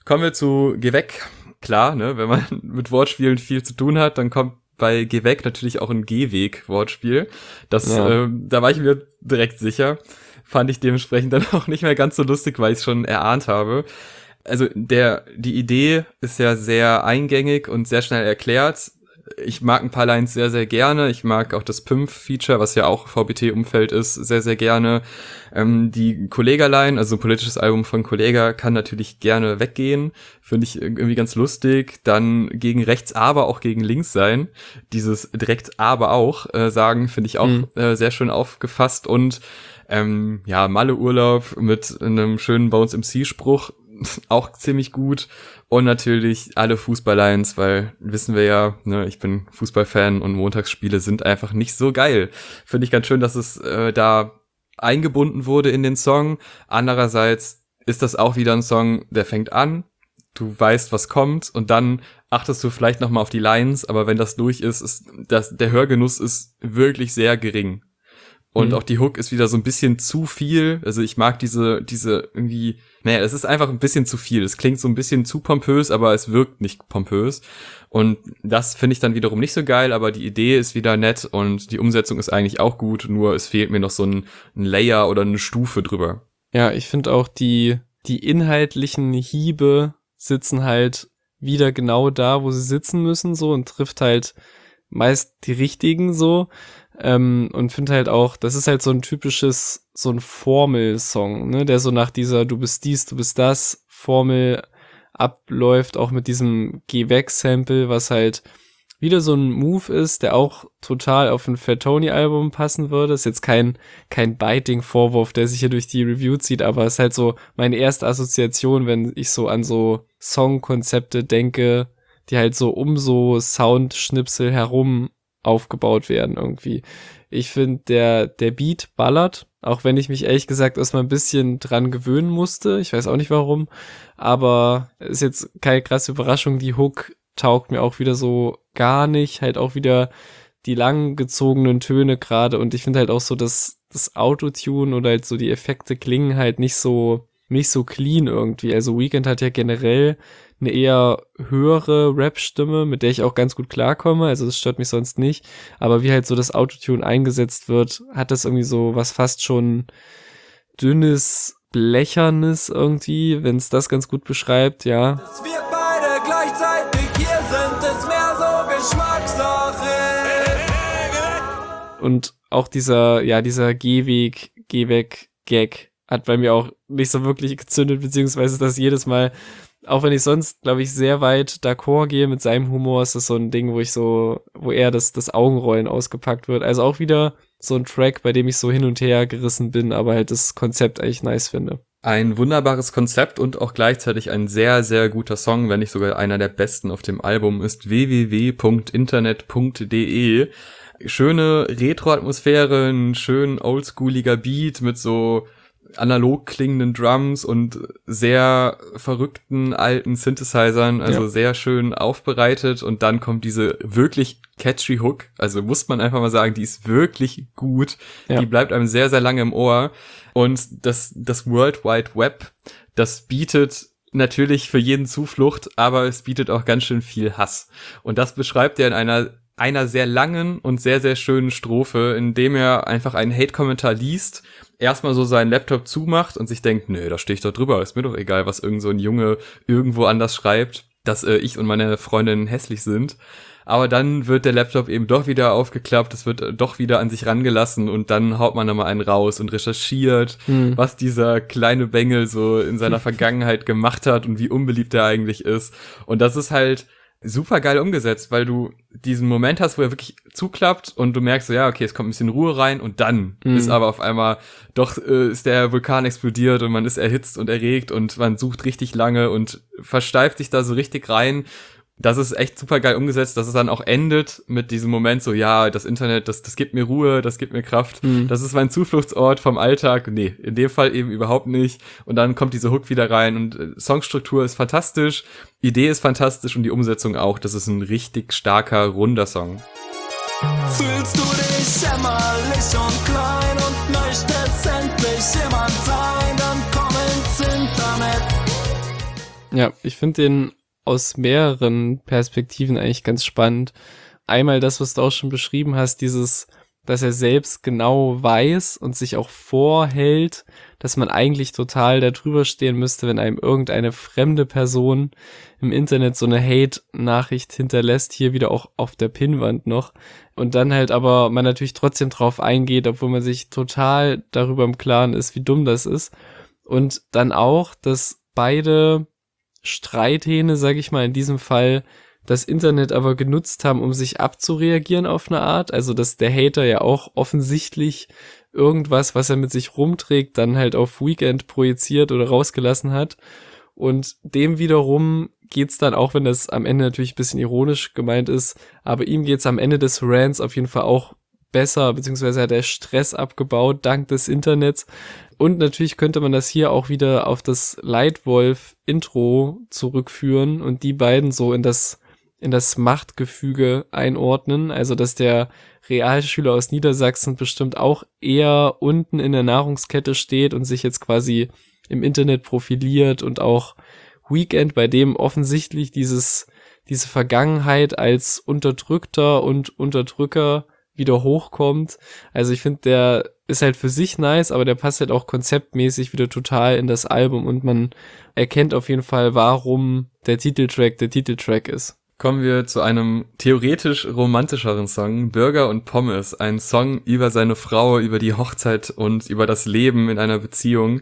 Kommen wir zu Geh weg. Klar, ne, wenn man mit Wortspielen viel zu tun hat, dann kommt bei Geh weg natürlich auch ein Gehweg-Wortspiel. Das, Ja. äh, da war ich mir direkt sicher. Fand ich dementsprechend dann auch nicht mehr ganz so lustig, weil ich es schon erahnt habe. Also der, die Idee ist ja sehr eingängig und sehr schnell erklärt. Ich mag ein paar Lines sehr, sehr gerne. Ich mag auch das P Y M F-Feature, was ja auch V B T-Umfeld ist, sehr, sehr gerne. Ähm, die Kollega-Line, also ein politisches Album von Kollega, kann natürlich gerne weggehen. Finde ich irgendwie ganz lustig. Dann gegen rechts, aber auch gegen links sein. Dieses direkt aber auch äh, sagen, finde ich auch Mhm. äh, sehr schön aufgefasst. Und ähm, ja, Malle-Urlaub mit einem schönen Bones M C-Spruch, auch ziemlich gut. Und natürlich alle Fußball-Lines, weil wissen wir ja, ne, ich bin Fußballfan und Montagsspiele sind einfach nicht so geil. Finde ich ganz schön, dass es äh, da eingebunden wurde in den Song. Andererseits ist das auch wieder ein Song, der fängt an, du weißt, was kommt und dann achtest du vielleicht nochmal auf die Lines, aber wenn das durch ist, ist das, der Hörgenuss ist wirklich sehr gering. Und Mhm. auch die Hook ist wieder so ein bisschen zu viel. Also ich mag diese, diese irgendwie, naja, es ist einfach ein bisschen zu viel. Es klingt so ein bisschen zu pompös, aber es wirkt nicht pompös. Und das finde ich dann wiederum nicht so geil, aber die Idee ist wieder nett und die Umsetzung ist eigentlich auch gut, nur es fehlt mir noch so ein, ein Layer oder eine Stufe drüber. Ja, ich finde auch die, die inhaltlichen Hiebe sitzen halt wieder genau da, wo sie sitzen müssen, so, und trifft halt meist die richtigen, so. Ähm, und finde halt auch, das ist halt so ein typisches, so ein Formelsong, ne, der so nach dieser Du bist dies, du bist das Formel abläuft, auch mit diesem Geh weg Sample, was halt wieder so ein Move ist, der auch total auf ein Fat Tony Album passen würde. Ist jetzt kein, kein Biting-Vorwurf, der sich hier durch die Review zieht, aber ist halt so meine erste Assoziation, wenn ich so an so Songkonzepte denke, die halt so um so Soundschnipsel herum aufgebaut werden irgendwie. Ich finde, der, der Beat ballert, auch wenn ich mich ehrlich gesagt erstmal ein bisschen dran gewöhnen musste. Ich weiß auch nicht warum, aber ist jetzt keine krasse Überraschung. Die Hook taugt mir auch wieder so gar nicht. Halt auch wieder die lang gezogenen Töne gerade, und ich finde halt auch so, dass das Autotune oder halt so die Effekte klingen halt nicht so, nicht so clean irgendwie. Also Weeknd hat ja generell eine eher höhere Rap-Stimme, mit der ich auch ganz gut klarkomme, also das stört mich sonst nicht, aber wie halt so das Autotune eingesetzt wird, hat das irgendwie so was fast schon dünnes, blechernes irgendwie, wenn es das ganz gut beschreibt, ja. Dass wir beide gleichzeitig hier sind, ist mehr so Geschmackssache. Und auch dieser, ja, dieser Gehweg, Gehweg-Gag hat bei mir auch nicht so wirklich gezündet, beziehungsweise das jedes Mal, auch wenn ich sonst, glaube ich, sehr weit d'accord gehe mit seinem Humor, ist das so ein Ding, wo ich so, wo eher das, das Augenrollen ausgepackt wird. Also auch wieder so ein Track, bei dem ich so hin und her gerissen bin, aber halt das Konzept eigentlich nice finde. Ein wunderbares Konzept und auch gleichzeitig ein sehr, sehr guter Song, wenn nicht sogar einer der besten auf dem Album, ist w w w punkt internet punkt d e. Schöne Retro-Atmosphäre, ein schön oldschooliger Beat mit so analog klingenden Drums und sehr verrückten alten Synthesizern, also ja. sehr schön aufbereitet, und dann kommt diese wirklich catchy Hook, also muss man einfach mal sagen, die ist wirklich gut, ja. Die bleibt einem sehr, sehr lange im Ohr, und das, das World Wide Web, das bietet natürlich für jeden Zuflucht, aber es bietet auch ganz schön viel Hass, und das beschreibt er in einer einer sehr langen und sehr, sehr schönen Strophe, in dem er einfach einen Hate-Kommentar liest, erstmal so seinen Laptop zumacht und sich denkt, nö, da stehe ich doch drüber, ist mir doch egal, was irgend so ein Junge irgendwo anders schreibt, dass äh, ich und meine Freundin hässlich sind. Aber dann wird der Laptop eben doch wieder aufgeklappt, es wird äh, doch wieder an sich rangelassen, und dann haut man nochmal einen raus und recherchiert, Hm. was dieser kleine Bengel so in seiner Vergangenheit gemacht hat und wie unbeliebt er eigentlich ist. Und das ist halt super geil umgesetzt, weil du diesen Moment hast, wo er wirklich zuklappt und du merkst so, ja, okay, es kommt ein bisschen Ruhe rein, und dann Mhm. ist aber auf einmal doch äh, ist der Vulkan explodiert und man ist erhitzt und erregt und man sucht richtig lange und versteift sich da so richtig rein. Das ist echt super geil umgesetzt, dass es dann auch endet mit diesem Moment so, ja, das Internet, das, das gibt mir Ruhe, das gibt mir Kraft, Mhm. das ist mein Zufluchtsort vom Alltag. Nee, in dem Fall eben überhaupt nicht. Und dann kommt diese Hook wieder rein, und äh, Songstruktur ist fantastisch, Idee ist fantastisch und die Umsetzung auch. Das ist ein richtig starker, runder Song. Fühlst du dich jämmerlich und klein und möchtest endlich jemand sein, dann komm ins Internet. Ja, ich finde den aus mehreren Perspektiven eigentlich ganz spannend. Einmal das, was du auch schon beschrieben hast, dieses, dass er selbst genau weiß und sich auch vorhält, dass man eigentlich total da drüber stehen müsste, wenn einem irgendeine fremde Person im Internet so eine Hate-Nachricht hinterlässt, hier wieder auch auf der Pinnwand noch. Und dann halt aber man natürlich trotzdem drauf eingeht, obwohl man sich total darüber im Klaren ist, wie dumm das ist. Und dann auch, dass beide Streithähne, sag ich mal, in diesem Fall das Internet aber genutzt haben, um sich abzureagieren auf eine Art. Also, dass der Hater ja auch offensichtlich irgendwas, was er mit sich rumträgt, dann halt auf Weekend projiziert oder rausgelassen hat. Und dem wiederum geht's dann, auch wenn das am Ende natürlich ein bisschen ironisch gemeint ist, aber ihm geht's am Ende des Rants auf jeden Fall auch besser, beziehungsweise hat er Stress abgebaut dank des Internets. Und natürlich könnte man das hier auch wieder auf das Leitwolf-Intro zurückführen und die beiden so in das in das Machtgefüge einordnen. Also, dass der Realschüler aus Niedersachsen bestimmt auch eher unten in der Nahrungskette steht und sich jetzt quasi im Internet profiliert, und auch Weekend, bei dem offensichtlich dieses diese Vergangenheit als Unterdrückter und Unterdrücker wieder hochkommt. Also ich finde, der ist halt für sich nice, aber der passt halt auch konzeptmäßig wieder total in das Album und man erkennt auf jeden Fall, warum der Titeltrack der Titeltrack ist. Kommen wir zu einem theoretisch romantischeren Song, Burger und Pommes, ein Song über seine Frau, über die Hochzeit und über das Leben in einer Beziehung,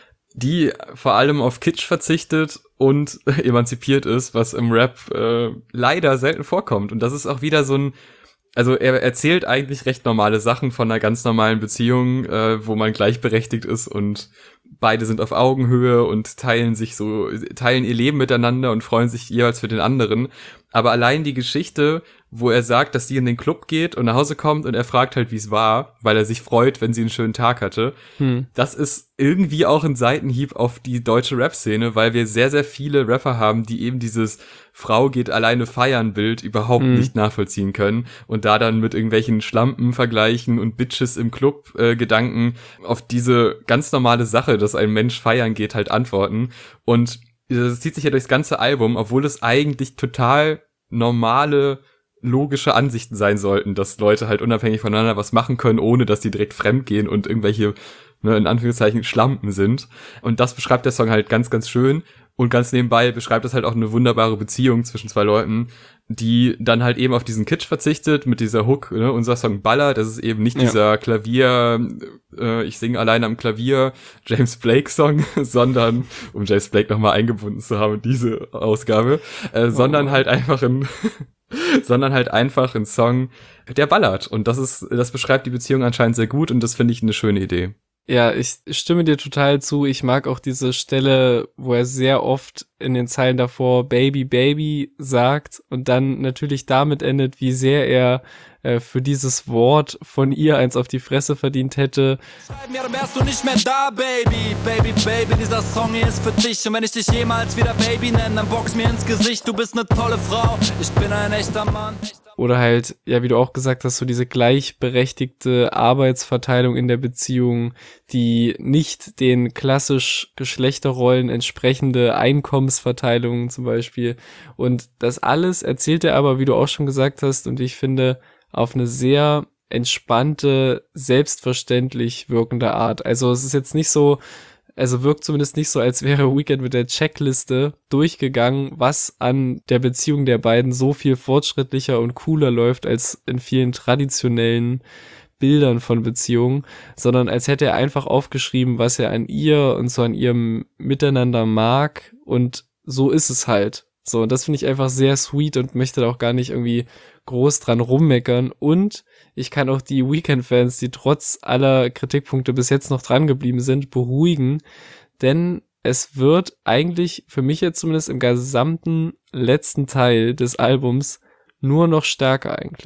die vor allem auf Kitsch verzichtet und emanzipiert ist, was im Rap äh, leider selten vorkommt. Und das ist auch wieder so ein, also er erzählt eigentlich recht normale Sachen von einer ganz normalen Beziehung, äh, wo man gleichberechtigt ist und beide sind auf Augenhöhe und teilen sich so, teilen ihr Leben miteinander und freuen sich jeweils für den anderen. Aber allein die Geschichte, wo er sagt, dass sie in den Club geht und nach Hause kommt und er fragt halt, wie es war, weil er sich freut, wenn sie einen schönen Tag hatte. Hm. Das ist irgendwie auch ein Seitenhieb auf die deutsche Rap-Szene, weil wir sehr, sehr viele Rapper haben, die eben dieses Frau geht alleine feiern Bild überhaupt hm. nicht nachvollziehen können und da dann mit irgendwelchen Schlampen vergleichen und Bitches im Club äh, Gedanken auf diese ganz normale Sache, dass ein Mensch feiern geht, halt antworten. Und das zieht sich ja durchs ganze Album, obwohl es eigentlich total normale, logische Ansichten sein sollten, dass Leute halt unabhängig voneinander was machen können, ohne dass die direkt fremdgehen und irgendwelche, ne, in Anführungszeichen, Schlampen sind. Und das beschreibt der Song halt ganz, ganz schön. Und ganz nebenbei beschreibt es halt auch eine wunderbare Beziehung zwischen zwei Leuten, die dann halt eben auf diesen Kitsch verzichtet mit dieser Hook, ne? Unser Song ballert, das ist eben nicht ja. dieser Klavier, äh, ich singe alleine am Klavier, James Blake-Song, sondern, um James Blake nochmal eingebunden zu haben in diese Ausgabe, äh, oh. sondern halt einfach ein, sondern halt einfach ein Song, der ballert. Und das ist, das beschreibt die Beziehung anscheinend sehr gut und das finde ich eine schöne Idee. Ja, ich stimme dir total zu. Ich mag auch diese Stelle, wo er sehr oft in den Zeilen davor Baby, Baby sagt und dann natürlich damit endet, wie sehr er äh, für dieses Wort von ihr eins auf die Fresse verdient hätte. Schreib mir, dann wärst du nicht mehr da, Baby. Baby, Baby, dieser Song hier ist für dich. Und wenn ich dich jemals wieder Baby nenne, dann box mir ins Gesicht. Du bist eine tolle Frau, ich bin ein echter Mann. Oder halt, ja, wie du auch gesagt hast, so diese gleichberechtigte Arbeitsverteilung in der Beziehung, die nicht den klassisch Geschlechterrollen entsprechende Einkommensverteilung zum Beispiel. Und das alles erzählt er aber, wie du auch schon gesagt hast, und ich finde, auf eine sehr entspannte, selbstverständlich wirkende Art. Also es ist jetzt nicht so, also wirkt zumindest nicht so, als wäre Weekend mit der Checkliste durchgegangen, was an der Beziehung der beiden so viel fortschrittlicher und cooler läuft als in vielen traditionellen Bildern von Beziehungen, sondern als hätte er einfach aufgeschrieben, was er an ihr und so an ihrem Miteinander mag, und so ist es halt. So, und das finde ich einfach sehr sweet und möchte da auch gar nicht irgendwie groß dran rummeckern. Und ich kann auch die Weekend-Fans, die trotz aller Kritikpunkte bis jetzt noch dran geblieben sind, beruhigen, denn es wird eigentlich für mich jetzt zumindest im gesamten letzten Teil des Albums nur noch stärker eigentlich.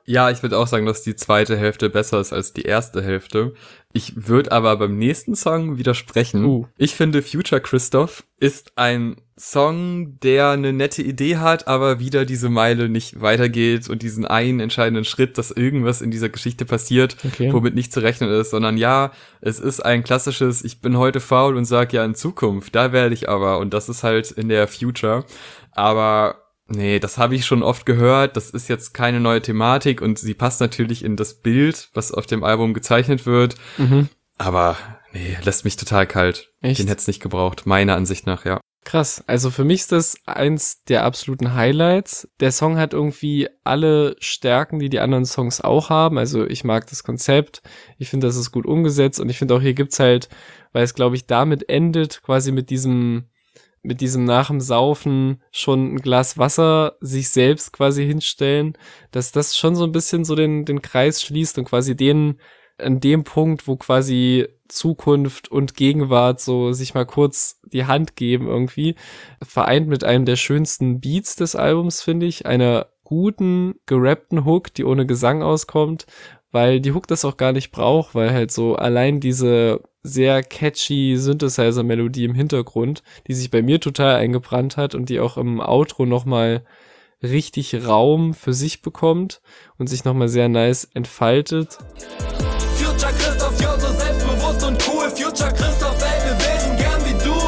Ja, ich würde auch sagen, dass die zweite Hälfte besser ist als die erste Hälfte. Ich würde aber beim nächsten Song widersprechen. Uh. Ich finde, Future Christoph ist ein Song, der eine nette Idee hat, aber wieder diese Meile nicht weitergeht und diesen einen entscheidenden Schritt, dass irgendwas in dieser Geschichte passiert, Okay. womit nicht zu rechnen ist, sondern ja, es ist ein klassisches, ich bin heute faul und sag ja in Zukunft, da werde ich aber, und das ist halt in der Future. Aber nee, das habe ich schon oft gehört, das ist jetzt keine neue Thematik und sie passt natürlich in das Bild, was auf dem Album gezeichnet wird, Mhm. aber nee, lässt mich total kalt. Echt? Den hätte es nicht gebraucht, meiner Ansicht nach, ja. Krass. Also für mich ist das eins der absoluten Highlights. Der Song hat irgendwie alle Stärken, die die anderen Songs auch haben. Also ich mag das Konzept. Ich finde, das ist gut umgesetzt. Und ich finde auch, hier gibt's halt, weil es, glaube ich, damit endet, quasi mit diesem, mit diesem nach dem Saufen schon ein Glas Wasser sich selbst quasi hinstellen, dass das schon so ein bisschen so den, den Kreis schließt und quasi den, an dem Punkt, wo quasi Zukunft und Gegenwart so sich mal kurz die Hand geben irgendwie, vereint mit einem der schönsten Beats des Albums, finde ich, einer guten, gerappten Hook, die ohne Gesang auskommt, weil die Hook das auch gar nicht braucht, weil halt so allein diese sehr catchy Synthesizer-Melodie im Hintergrund, die sich bei mir total eingebrannt hat und die auch im Outro nochmal richtig Raum für sich bekommt und sich nochmal sehr nice entfaltet. Future Christoph, yo, so selbstbewusst und cool. Future Christoph, ey, wir wären gern wie du.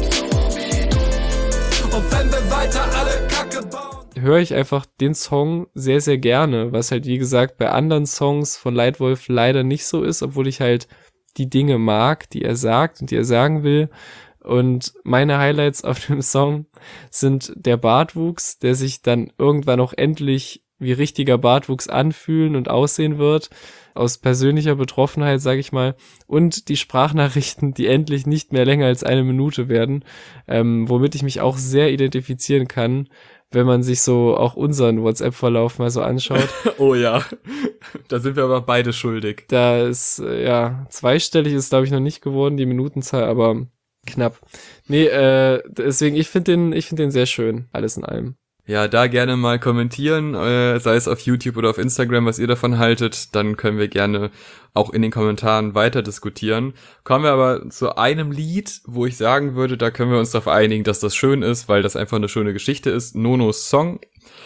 Und wenn wir weiter alle Kacke bauen. Höre ich einfach den Song sehr, sehr gerne, was halt, wie gesagt, bei anderen Songs von Lightwolf leider nicht so ist, obwohl ich halt die Dinge mag, die er sagt und die er sagen will. Und meine Highlights auf dem Song sind der Bartwuchs, der sich dann irgendwann auch endlich wie richtiger Bartwuchs anfühlen und aussehen wird, aus persönlicher Betroffenheit, sage ich mal, und die Sprachnachrichten, die endlich nicht mehr länger als eine Minute werden, ähm, womit ich mich auch sehr identifizieren kann, wenn man sich so auch unseren WhatsApp-Verlauf mal so anschaut. Oh ja, da sind wir aber beide schuldig. Da ist, äh, ja, zweistellig ist, glaube ich, noch nicht geworden, die Minutenzahl, aber knapp. Nee, äh, deswegen, ich finde den, ich finde den sehr schön, alles in allem. Ja, da gerne mal kommentieren, äh, sei es auf YouTube oder auf Instagram, was ihr davon haltet. Dann können wir gerne auch in den Kommentaren weiter diskutieren. Kommen wir aber zu einem Lied, wo ich sagen würde, da können wir uns darauf einigen, dass das schön ist, weil das einfach eine schöne Geschichte ist. Nonos Song.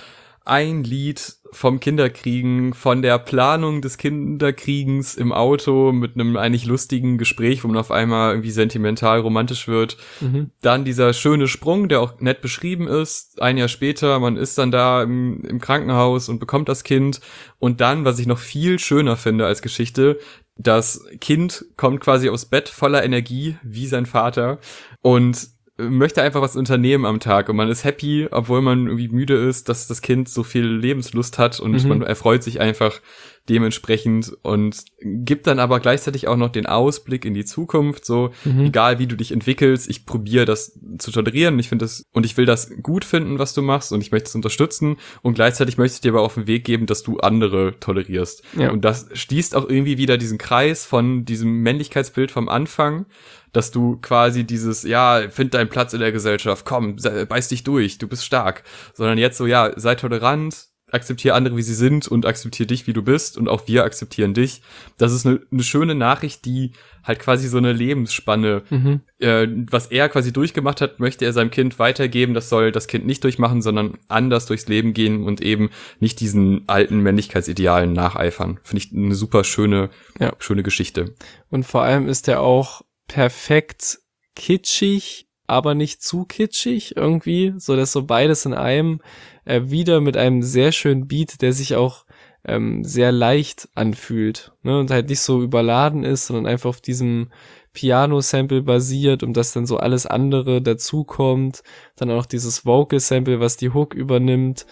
Ein Lied vom Kinderkriegen, von der Planung des Kinderkriegens im Auto mit einem eigentlich lustigen Gespräch, wo man auf einmal irgendwie sentimental romantisch wird. Mhm. Dann dieser schöne Sprung, der auch nett beschrieben ist. Ein Jahr später, man ist dann da im, im Krankenhaus und bekommt das Kind. Und dann, was ich noch viel schöner finde als Geschichte, das Kind kommt quasi aufs Bett voller Energie, wie sein Vater, und möchte einfach was unternehmen am Tag und man ist happy, obwohl man irgendwie müde ist, dass das Kind so viel Lebenslust hat und mhm. man erfreut sich einfach dementsprechend und gibt dann aber gleichzeitig auch noch den Ausblick in die Zukunft, so mhm. egal wie du dich entwickelst, ich probiere das zu tolerieren, ich finde das und ich will das gut finden, was du machst und ich möchte es unterstützen und gleichzeitig möchte ich dir aber auf den Weg geben, dass du andere tolerierst. Ja. Und das schließt auch irgendwie wieder diesen Kreis von diesem Männlichkeitsbild vom Anfang, dass du quasi dieses, ja, find deinen Platz in der Gesellschaft, komm, beiß dich durch, du bist stark, sondern jetzt so, ja, sei tolerant, akzeptiere andere, wie sie sind und akzeptiere dich, wie du bist und auch wir akzeptieren dich. Das ist eine, eine schöne Nachricht, die halt quasi so eine Lebensspanne, mhm. äh, was er quasi durchgemacht hat, möchte er seinem Kind weitergeben, das soll das Kind nicht durchmachen, sondern anders durchs Leben gehen und eben nicht diesen alten Männlichkeitsidealen nacheifern. Finde ich eine super schöne, ja. schöne Geschichte. Und vor allem ist er auch perfekt kitschig, aber nicht zu kitschig irgendwie, so dass so beides in einem äh, wieder mit einem sehr schönen Beat, der sich auch ähm, sehr leicht anfühlt, ne, und halt nicht so überladen ist, sondern einfach auf diesem Piano-Sample basiert, um das dann so alles andere dazukommt, dann auch dieses Vocal-Sample, was die Hook übernimmt.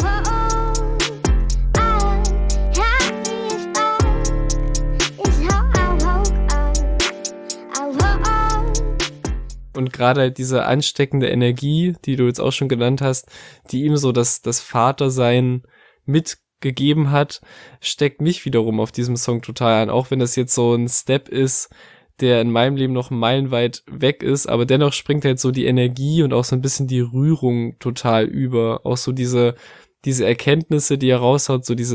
Und gerade halt diese ansteckende Energie, die du jetzt auch schon genannt hast, die ihm so das, das Vatersein mitgegeben hat, steckt mich wiederum auf diesem Song total an. Auch wenn das jetzt so ein Step ist, der in meinem Leben noch meilenweit weg ist, aber dennoch springt halt so die Energie und auch so ein bisschen die Rührung total über. Auch so diese, diese Erkenntnisse, die er raushaut, so dieses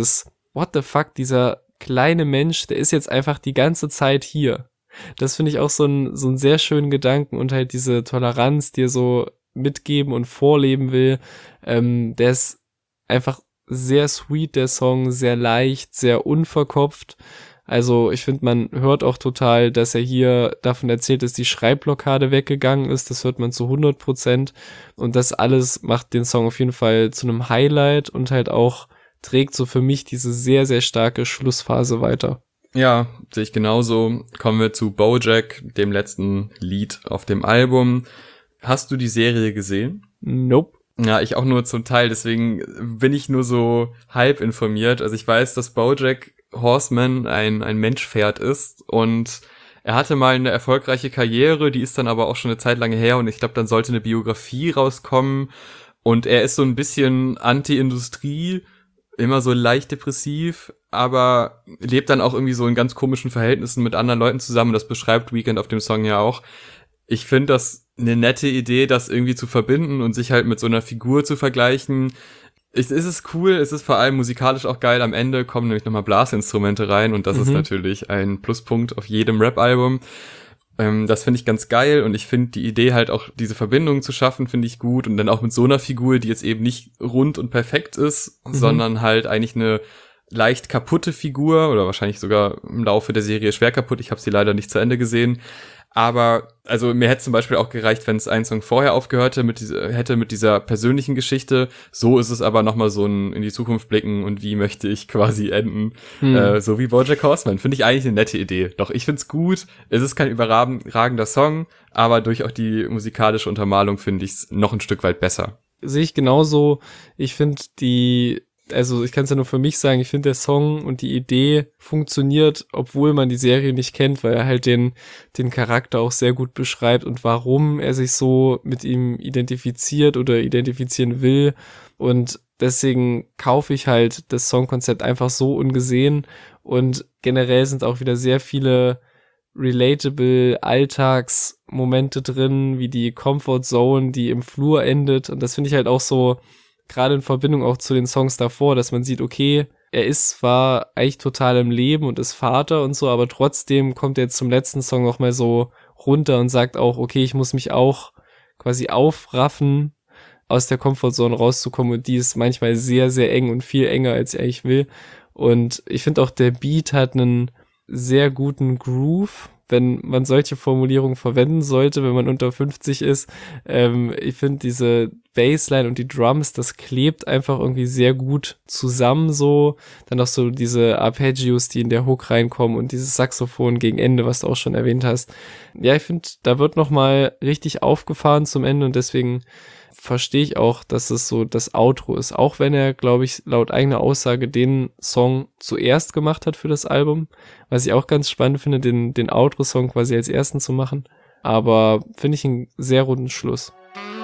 what the fuck, dieser kleine Mensch, der ist jetzt einfach die ganze Zeit hier. Das finde ich auch so ein so ein sehr schönen Gedanken und halt diese Toleranz, die er so mitgeben und vorleben will, ähm, der ist einfach sehr sweet, der Song, sehr leicht, sehr unverkopft. Also ich finde, man hört auch total, dass er hier davon erzählt, dass die Schreibblockade weggegangen ist. Das hört man zu hundert Prozent. Und das alles macht den Song auf jeden Fall zu einem Highlight und halt auch trägt so für mich diese sehr, sehr starke Schlussphase weiter. Ja, sehe ich genauso. Kommen wir zu BoJack, dem letzten Lied auf dem Album. Hast du die Serie gesehen? Nope. Ja, ich auch nur zum Teil, deswegen bin ich nur so halb informiert. Also ich weiß, dass BoJack Horseman ein ein Menschpferd ist und er hatte mal eine erfolgreiche Karriere, die ist dann aber auch schon eine Zeit lange her und ich glaube, dann sollte eine Biografie rauskommen und er ist so ein bisschen Anti-Industrie, immer so leicht depressiv, aber lebt dann auch irgendwie so in ganz komischen Verhältnissen mit anderen Leuten zusammen. Das beschreibt Weeknd auf dem Song ja auch. Ich finde das eine nette Idee, das irgendwie zu verbinden und sich halt mit so einer Figur zu vergleichen. Es ist cool, es ist vor allem musikalisch auch geil. Am Ende kommen nämlich nochmal Blasinstrumente rein und das mhm. ist natürlich ein Pluspunkt auf jedem Rap-Album. Ähm, das finde ich ganz geil und ich finde die Idee halt auch, diese Verbindung zu schaffen, finde ich gut und dann auch mit so einer Figur, die jetzt eben nicht rund und perfekt ist, mhm. sondern halt eigentlich eine leicht kaputte Figur oder wahrscheinlich sogar im Laufe der Serie schwer kaputt. Ich habe sie leider nicht zu Ende gesehen. Aber, also mir hätte zum Beispiel auch gereicht, wenn es ein Song vorher aufgehört hätte mit, dieser, hätte mit dieser persönlichen Geschichte. So ist es aber nochmal so ein in die Zukunft blicken und wie möchte ich quasi enden. Hm. Äh, so wie BoJack Horseman. Finde ich eigentlich eine nette Idee. Doch ich find's gut. Es ist kein überragender Song, aber durch auch die musikalische Untermalung finde ich's noch ein Stück weit besser. Sehe ich genauso. Ich finde die... Also ich kann es ja nur für mich sagen, ich finde der Song und die Idee funktioniert, obwohl man die Serie nicht kennt, weil er halt den den Charakter auch sehr gut beschreibt und warum er sich so mit ihm identifiziert oder identifizieren will. Und deswegen kaufe ich halt das Songkonzept einfach so ungesehen. Und generell sind auch wieder sehr viele relatable Alltagsmomente drin, wie die Comfort Zone, die im Flur endet. Und das finde ich halt auch so, gerade in Verbindung auch zu den Songs davor, dass man sieht, okay, er ist zwar eigentlich total im Leben und ist Vater und so, aber trotzdem kommt er jetzt zum letzten Song noch mal so runter und sagt auch, okay, ich muss mich auch quasi aufraffen, aus der Comfortzone rauszukommen und die ist manchmal sehr, sehr eng und viel enger, als er eigentlich will. Und ich finde auch, der Beat hat einen sehr guten Groove, wenn man solche Formulierungen verwenden sollte, wenn man unter fünfzig ist. Ähm, ich finde diese Bassline und die Drums, das klebt einfach irgendwie sehr gut zusammen so. Dann auch so diese Arpeggios, die in der Hook reinkommen und dieses Saxophon gegen Ende, was du auch schon erwähnt hast. Ja, ich finde, da wird nochmal richtig aufgefahren zum Ende und deswegen verstehe ich auch, dass es so das Outro ist. Auch wenn er, glaube ich, laut eigener Aussage den Song zuerst gemacht hat für das Album. Was ich auch ganz spannend finde, den, den Outro-Song quasi als ersten zu machen. Aber finde ich einen sehr runden Schluss.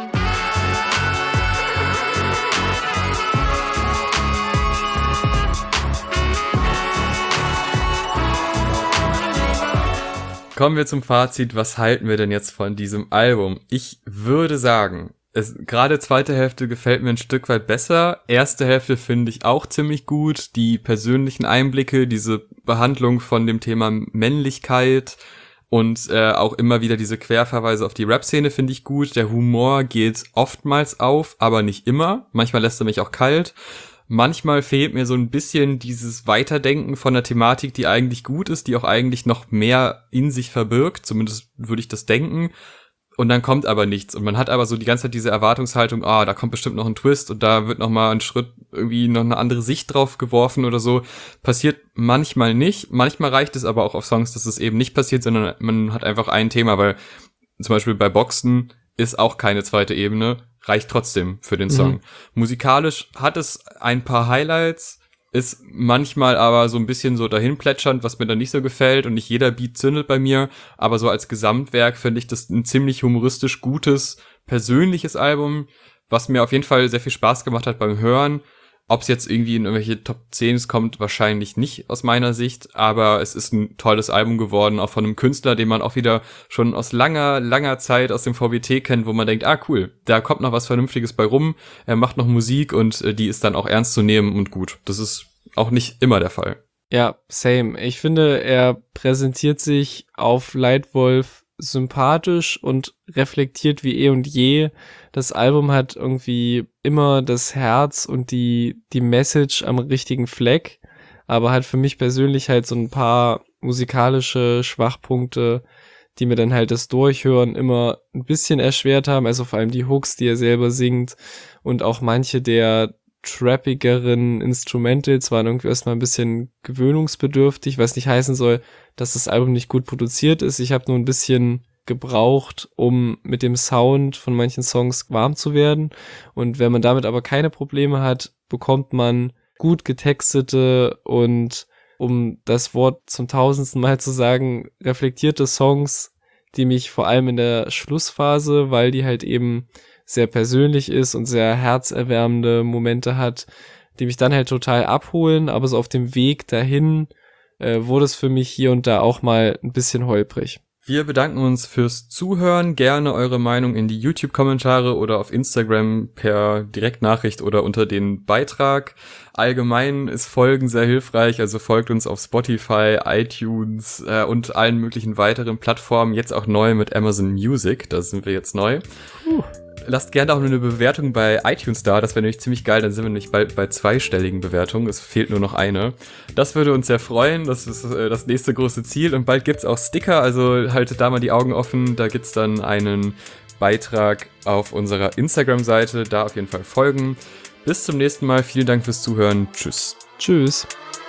Kommen wir zum Fazit. Was halten wir denn jetzt von diesem Album? Ich würde sagen, es, gerade zweite Hälfte gefällt mir ein Stück weit besser. Erste Hälfte finde ich auch ziemlich gut. Die persönlichen Einblicke, diese Behandlung von dem Thema Männlichkeit und äh, auch immer wieder diese Querverweise auf die Rap-Szene finde ich gut. Der Humor geht oftmals auf, aber nicht immer. Manchmal lässt er mich auch kalt. Manchmal fehlt mir so ein bisschen dieses Weiterdenken von der Thematik, die eigentlich gut ist, die auch eigentlich noch mehr in sich verbirgt. Zumindest würde ich das denken. Und dann kommt aber nichts. Und man hat aber so die ganze Zeit diese Erwartungshaltung, ah, da kommt bestimmt noch ein Twist und da wird noch mal ein Schritt irgendwie noch eine andere Sicht drauf geworfen oder so. Passiert manchmal nicht. Manchmal reicht es aber auch auf Songs, dass es eben nicht passiert, sondern man hat einfach ein Thema, weil zum Beispiel bei Boxen ist auch keine zweite Ebene, reicht trotzdem für den Song. Mhm. Musikalisch hat es ein paar Highlights, ist manchmal aber so ein bisschen so dahin plätschernd, was mir dann nicht so gefällt und nicht jeder Beat zündet bei mir, aber so als Gesamtwerk finde ich das ein ziemlich humoristisch gutes, persönliches Album, was mir auf jeden Fall sehr viel Spaß gemacht hat beim Hören. Ob es jetzt irgendwie in irgendwelche Top zehn kommt, wahrscheinlich nicht aus meiner Sicht, aber es ist ein tolles Album geworden, auch von einem Künstler, den man auch wieder schon aus langer, langer Zeit aus dem V B T kennt, wo man denkt, ah cool, da kommt noch was Vernünftiges bei rum, er macht noch Musik und äh, die ist dann auch ernst zu nehmen und gut. Das ist auch nicht immer der Fall. Ja, same. Ich finde, er präsentiert sich auf Leitwolf sympathisch und reflektiert wie eh und je. Das Album hat irgendwie immer das Herz und die, die Message am richtigen Fleck, aber hat für mich persönlich halt so ein paar musikalische Schwachpunkte, die mir dann halt das Durchhören immer ein bisschen erschwert haben, also vor allem die Hooks, die er selber singt und auch manche der trappigeren Instrumentals waren irgendwie erstmal ein bisschen gewöhnungsbedürftig, was nicht heißen soll, dass das Album nicht gut produziert ist. Ich habe nur ein bisschen gebraucht, um mit dem Sound von manchen Songs warm zu werden. Und wenn man damit aber keine Probleme hat, bekommt man gut getextete und, um das Wort zum tausendsten Mal zu sagen, reflektierte Songs, die mich vor allem in der Schlussphase, weil die halt eben sehr persönlich ist und sehr herzerwärmende Momente hat, die mich dann halt total abholen, aber so auf dem Weg dahin äh, wurde es für mich hier und da auch mal ein bisschen holprig. Wir bedanken uns fürs Zuhören. Gerne eure Meinung in die YouTube-Kommentare oder auf Instagram per Direktnachricht oder unter den Beitrag. Allgemein ist Folgen sehr hilfreich, also folgt uns auf Spotify, iTunes äh, und allen möglichen weiteren Plattformen. Jetzt auch neu mit Amazon Music, da sind wir jetzt neu. Uh. Lasst gerne auch eine Bewertung bei iTunes da, das wäre nämlich ziemlich geil, dann sind wir nämlich bald bei zweistelligen Bewertungen, es fehlt nur noch eine. Das würde uns sehr freuen, das ist äh, das nächste große Ziel und bald gibt's auch Sticker, also haltet da mal die Augen offen, da gibt's dann einen Beitrag auf unserer Instagram-Seite, da auf jeden Fall folgen. Bis zum nächsten Mal, vielen Dank fürs Zuhören, tschüss. Tschüss.